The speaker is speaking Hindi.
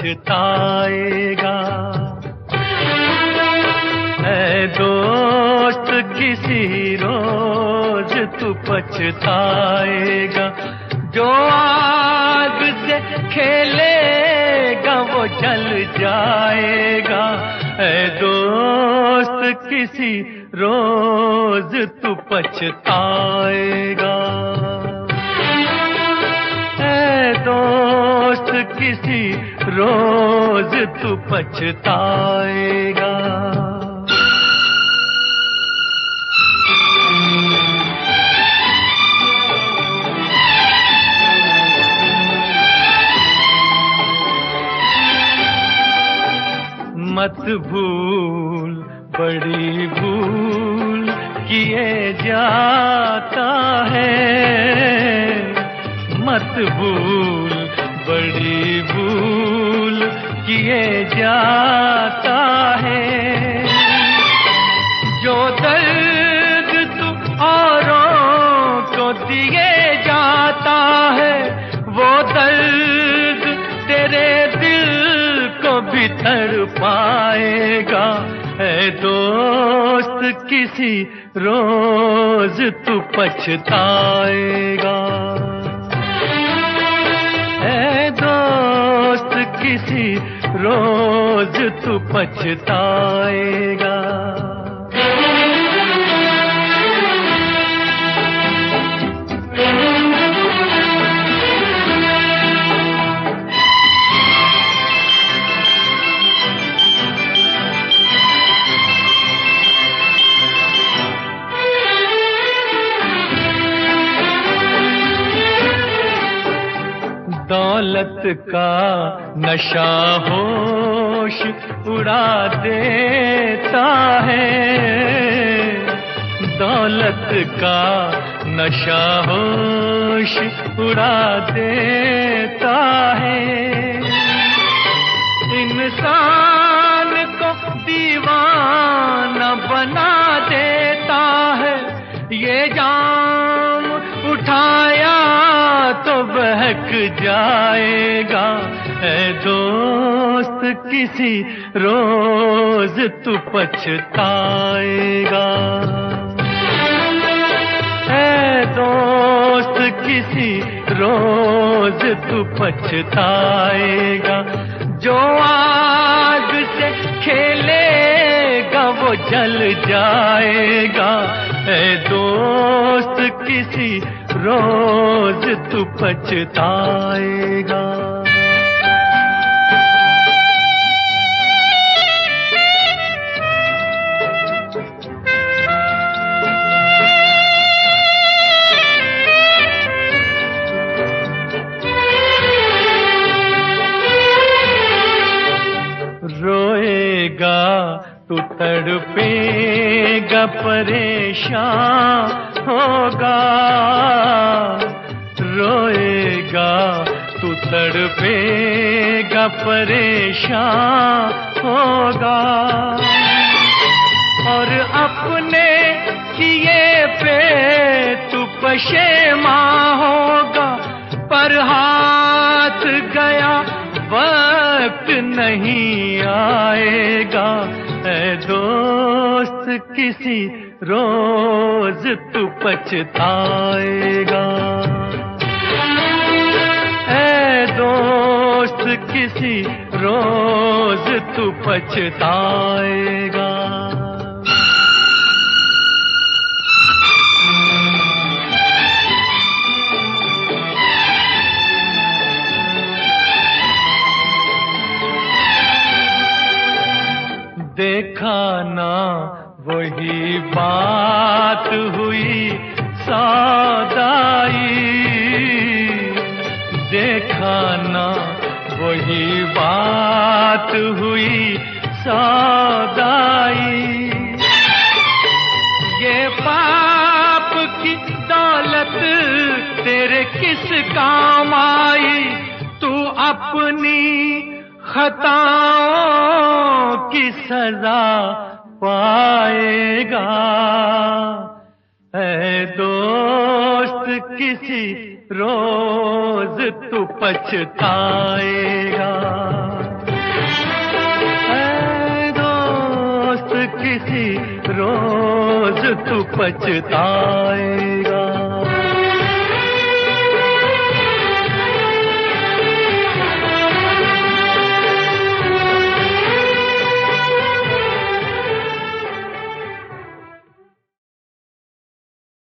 पछताएगा। ऐ दोस्त किसी रोज तू पछताएगा। जो आग से खेलेगा वो जल जाएगा। ऐ दोस्त किसी रोज तू पछताएगा। ऐ दोस्त किसी रोज तू पछताएगा। मत भूल बड़ी भूल किए जाता है। मत भूल बड़ी भूल किए जाता है। जो दर्द तू औरों को दिए जाता है वो दर्द तेरे दिल को भी तड़पाएगा। ऐ दोस्त किसी रोज तू पछताएगा। ऐ दोस्त किसी रोज तू पछताएगा। दौलत का नशा होश उड़ा देता है। दौलत का नशा होश उड़ा देता है। इंसान को दीवाना बना देता है। ये जाम उठाया तो बहक जाएगा। ऐ दोस्त किसी रोज तू पछताएगा। ऐ दोस्त किसी रोज तू पछताएगा। जो आग से खेलेगा वो जल जाएगा। ऐ दोस्त किसी रोज तू पछताएगा। रोएगा तू तड़पेगा परेशान होगा। रोएगा तू तड़पेगा परेशान होगा। और अपने किए पे तू पशेमां होगा। पर हाथ गया वक्त नहीं आएगा। ऐ दोस्त किसी रोज तू पछताएगा। ऐ दोस्त किसी रोज तू पछताएगा। देखा ना वही बात हुई सौदाई। देखा ना वही बात हुई सौदाई। ये पाप की दौलत तेरे किस काम आई। तू अपनी खताओं की सजा पाएगा। ऐ दोस्त किसी रोज तू पछताएगा। किसी रोज तू पछताएगा।